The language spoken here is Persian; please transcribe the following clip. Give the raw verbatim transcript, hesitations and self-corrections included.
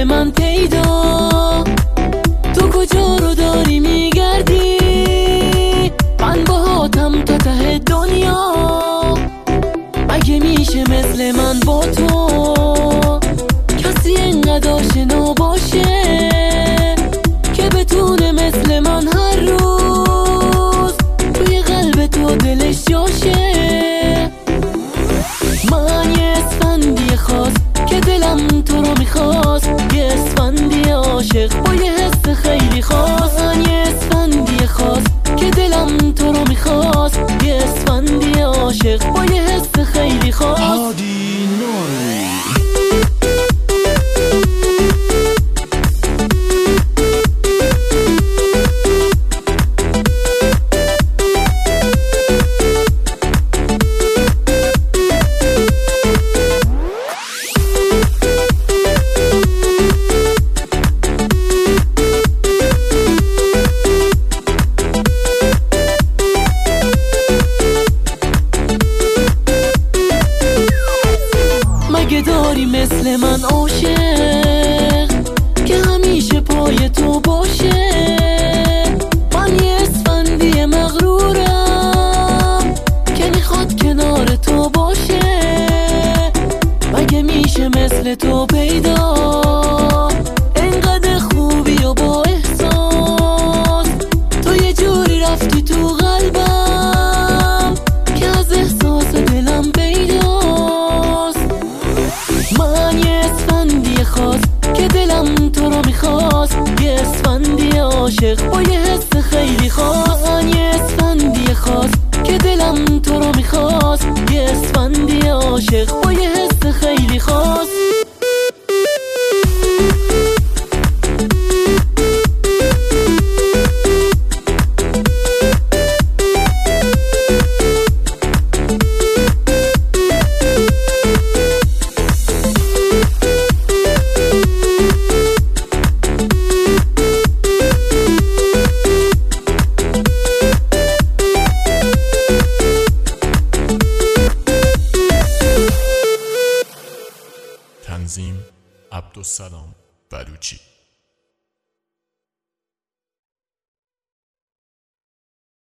مثل من پیدا، تو کجا رو داری میگردی؟ من باهاتم تا ته دنیا، مگه میشه مثل من با تو کسی اینقدر آشنا باشه که بتونه مثل من هر روز توی قلب تو دلش جاشه؟ من یه اسفندی خاص که دلم تو رو میخواست، یه اسفندی عاشق با یه حس خیلی خاص. من یه اسفندی خاص که دلم تو رو میخواست، یه اسفندی عاشق با یه حس خیلی خاص. هادی نوری داری مثل من عاشق که همیشه پای تو باشه؟ من یه اسفندی مغرورم که میخواد کنار تو باشه. مگه میشه مثل تو پیدا، انقدر خوبی و با احساس؟ تو یه جوری رفتی تو قلبم که از احساس دلم پیداست. من یه اسفندی خاص که دلم تو رو میخواست، یه اسفندی عاشق با یه حس خیلی خاص. من یه اسفندی خاص که دلم تو رو میخواست، یه اسفندی عاشق با یه حس خیلی خاص. تنظیم عبدالسلام بلوچی.